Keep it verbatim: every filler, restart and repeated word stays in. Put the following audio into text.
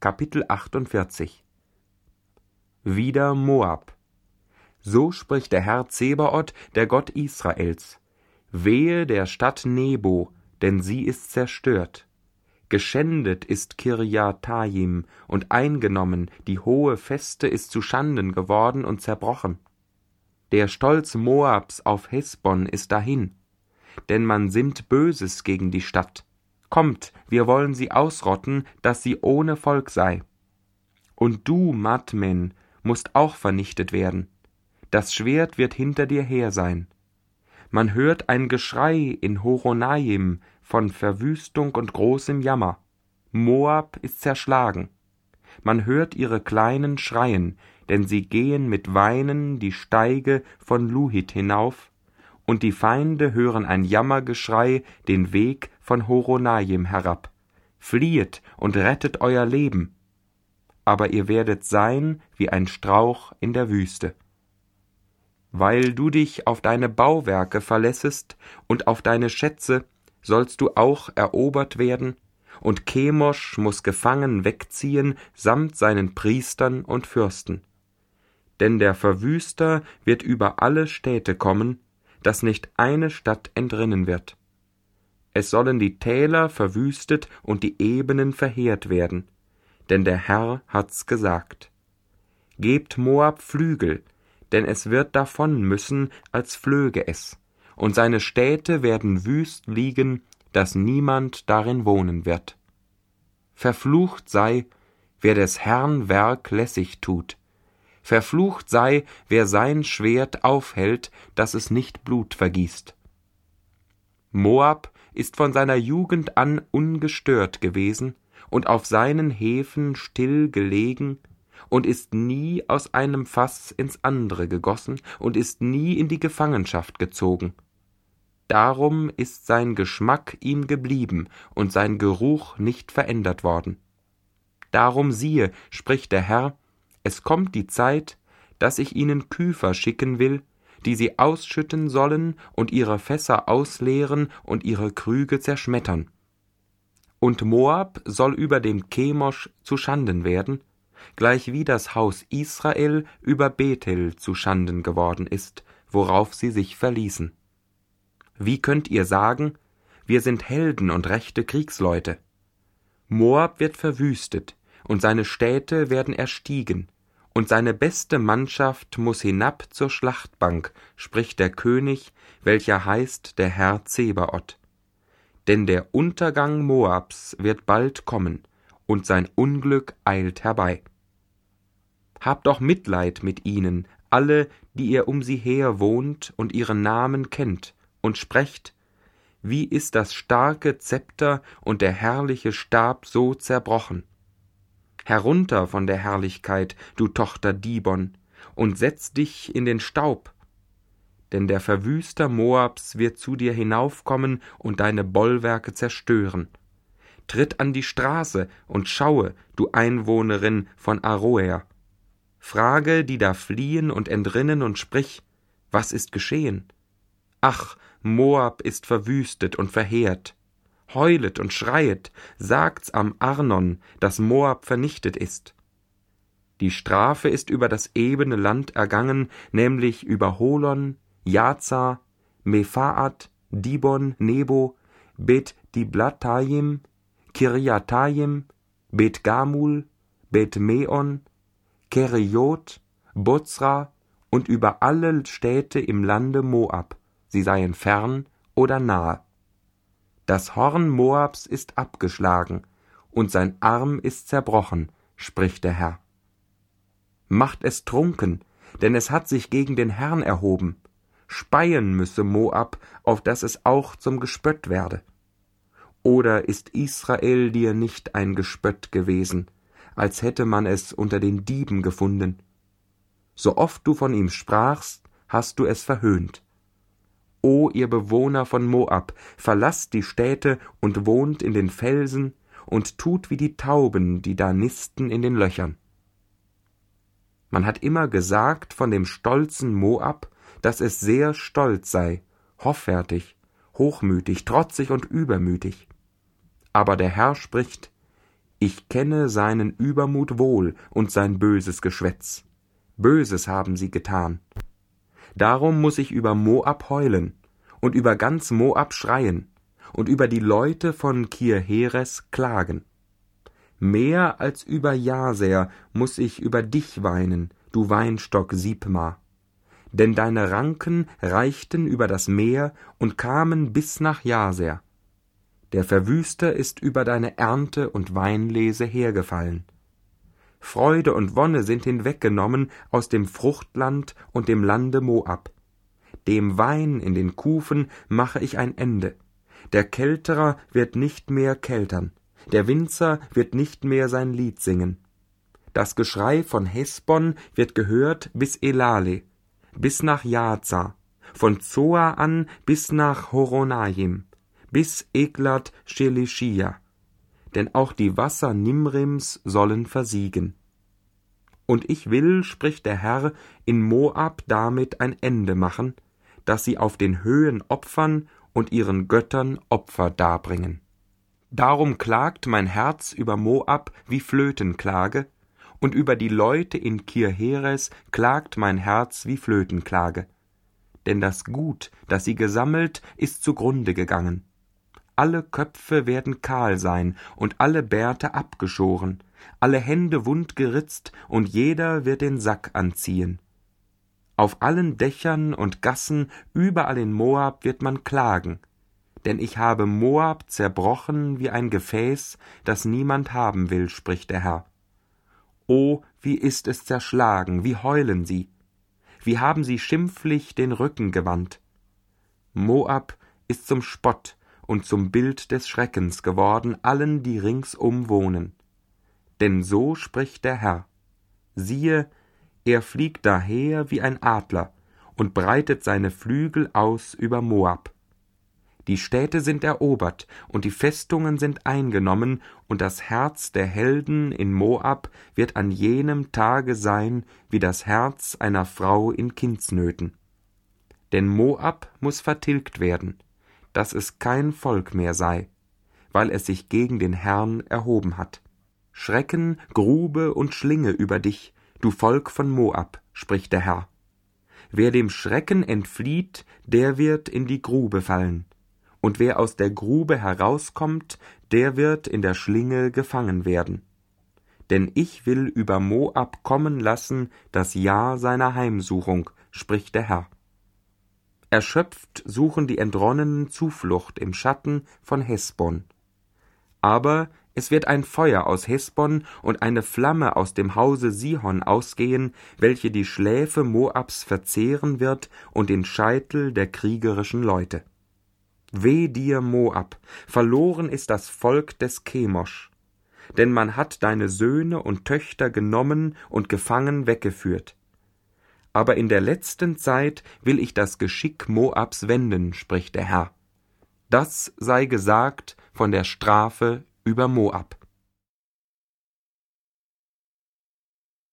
Kapitel achtundvierzig. Wieder Moab. So spricht der Herr Zebaoth, der Gott Israels: Wehe der Stadt Nebo, denn sie ist zerstört. Geschändet ist Kirjataim und eingenommen, die hohe Feste ist zu Schanden geworden und zerbrochen. Der Stolz Moabs auf Hesbon ist dahin, denn man sinnt Böses gegen die Stadt. Kommt, wir wollen sie ausrotten, dass sie ohne Volk sei. Und du, Madmen, musst auch vernichtet werden. Das Schwert wird hinter dir her sein. Man hört ein Geschrei in Horonaim von Verwüstung und großem Jammer. Moab ist zerschlagen. Man hört ihre Kleinen schreien, denn sie gehen mit Weinen die Steige von Luhit hinauf, und die Feinde hören ein Jammergeschrei den Weg von Horonaim herab. Fliehet und rettet euer Leben, aber ihr werdet sein wie ein Strauch in der Wüste. Weil du dich auf deine Bauwerke verlässest und auf deine Schätze, sollst du auch erobert werden, und Chemosh muß gefangen wegziehen samt seinen Priestern und Fürsten. Denn der Verwüster wird über alle Städte kommen, dass nicht eine Stadt entrinnen wird. Es sollen die Täler verwüstet und die Ebenen verheert werden, denn der Herr hat's gesagt. Gebt Moab Flügel, denn es wird davon müssen, als flöge es, und seine Städte werden wüst liegen, dass niemand darin wohnen wird. Verflucht sei, wer des Herrn Werk lässig tut. Verflucht sei, wer sein Schwert aufhält, dass es nicht Blut vergießt. Moab ist von seiner Jugend an ungestört gewesen und auf seinen Häfen still gelegen und ist nie aus einem Fass ins andere gegossen und ist nie in die Gefangenschaft gezogen. Darum ist sein Geschmack ihm geblieben und sein Geruch nicht verändert worden. Darum siehe, spricht der Herr, es kommt die Zeit, dass ich ihnen Küfer schicken will, die sie ausschütten sollen und ihre Fässer ausleeren und ihre Krüge zerschmettern. Und Moab soll über dem Chemosh zu Schanden werden, gleichwie das Haus Israel über Bethel zu Schanden geworden ist, worauf sie sich verließen. Wie könnt ihr sagen, wir sind Helden und rechte Kriegsleute? Moab wird verwüstet, und seine Städte werden erstiegen, und seine beste Mannschaft muß hinab zur Schlachtbank, spricht der König, welcher heißt der Herr Zebaoth. Denn der Untergang Moabs wird bald kommen, und sein Unglück eilt herbei. Habt doch Mitleid mit ihnen, alle, die ihr um sie her wohnt und ihren Namen kennt, und sprecht, wie ist das starke Zepter und der herrliche Stab so zerbrochen. Herunter von der Herrlichkeit, du Tochter Dibon, und setz dich in den Staub. Denn der Verwüster Moabs wird zu dir hinaufkommen und deine Bollwerke zerstören. Tritt an die Straße und schaue, du Einwohnerin von Aroer. Frage, die da fliehen und entrinnen, und sprich, was ist geschehen? Ach, Moab ist verwüstet und verheert. Heulet und schreiet, sagt's am Arnon, dass Moab vernichtet ist. Die Strafe ist über das ebene Land ergangen, nämlich über Holon, Jaza, Mephaat, Dibon, Nebo, Bet Diblatayim, Kirjatayim, Bet Gamul, Bet Meon, Keriot, Bozra und über alle Städte im Lande Moab, sie seien fern oder nahe. Das Horn Moabs ist abgeschlagen, und sein Arm ist zerbrochen, spricht der Herr. Macht es trunken, denn es hat sich gegen den Herrn erhoben. Speien müsse Moab, auf dass es auch zum Gespött werde. Oder ist Israel dir nicht ein Gespött gewesen, als hätte man es unter den Dieben gefunden? So oft du von ihm sprachst, hast du es verhöhnt. O ihr Bewohner von Moab, verlasst die Städte und wohnt in den Felsen und tut wie die Tauben, die da nisten in den Löchern. Man hat immer gesagt von dem stolzen Moab, dass es sehr stolz sei, hoffärtig, hochmütig, trotzig und übermütig. Aber der Herr spricht, Ich kenne seinen Übermut wohl und sein böses Geschwätz. Böses haben sie getan. Darum muß ich über Moab heulen und über ganz Moab schreien und über die Leute von Kir-Heres klagen. Mehr als über Jaser muß ich über dich weinen, du Weinstock Sibma. Denn deine Ranken reichten über das Meer und kamen bis nach Jaser. Der Verwüster ist über deine Ernte und Weinlese hergefallen. Freude und Wonne sind hinweggenommen aus dem Fruchtland und dem Lande Moab. Dem Wein in den Kufen mache ich ein Ende. Der Kelterer wird nicht mehr keltern, der Winzer wird nicht mehr sein Lied singen. Das Geschrei von Hesbon wird gehört bis Elale, bis nach Jaza, von Zoa an bis nach Horonaim, bis Eglat Shelishia. Denn auch die Wasser Nimrims sollen versiegen. Und ich will, spricht der Herr, in Moab damit ein Ende machen, dass sie auf den Höhen opfern und ihren Göttern Opfer darbringen. Darum klagt mein Herz über Moab wie Flötenklage, und über die Leute in Kir-Heres klagt mein Herz wie Flötenklage. Denn das Gut, das sie gesammelt, ist zugrunde gegangen. Alle Köpfe werden kahl sein und alle Bärte abgeschoren, alle Hände wund geritzt und jeder wird den Sack anziehen. Auf allen Dächern und Gassen überall in Moab wird man klagen, denn ich habe Moab zerbrochen wie ein Gefäß, das niemand haben will, spricht der Herr. O, wie ist es zerschlagen, wie heulen sie, wie haben sie schimpflich den Rücken gewandt. Moab ist zum Spott und zum Bild des Schreckens geworden allen, die ringsum wohnen. Denn so spricht der Herr: Siehe, er fliegt daher wie ein Adler und breitet seine Flügel aus über Moab. Die Städte sind erobert und die Festungen sind eingenommen, und das Herz der Helden in Moab wird an jenem Tage sein wie das Herz einer Frau in Kindsnöten. Denn Moab muß vertilgt werden, dass es kein Volk mehr sei, weil es sich gegen den Herrn erhoben hat. Schrecken, Grube und Schlinge über dich, du Volk von Moab, spricht der Herr. Wer dem Schrecken entflieht, der wird in die Grube fallen, und wer aus der Grube herauskommt, der wird in der Schlinge gefangen werden. Denn ich will über Moab kommen lassen das Jahr seiner Heimsuchung, spricht der Herr. Erschöpft suchen die Entronnenen Zuflucht im Schatten von Hesbon. Aber es wird ein Feuer aus Hesbon und eine Flamme aus dem Hause Sihon ausgehen, welche die Schläfe Moabs verzehren wird und den Scheitel der kriegerischen Leute. Weh dir, Moab, verloren ist das Volk des Chemosh, denn man hat deine Söhne und Töchter genommen und gefangen weggeführt. Aber in der letzten Zeit will ich das Geschick Moabs wenden, spricht der Herr. Das sei gesagt von der Strafe über Moab.